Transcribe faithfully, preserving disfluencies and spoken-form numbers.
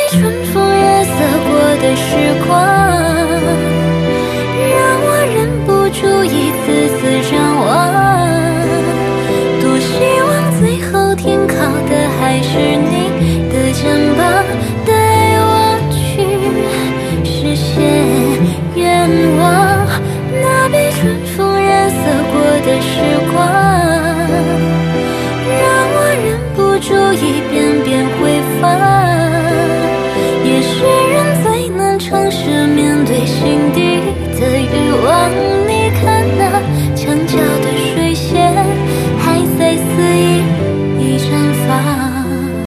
春风月色过的时光，让我忍不住一次次张望。多希望最后停靠的还是你的肩膀。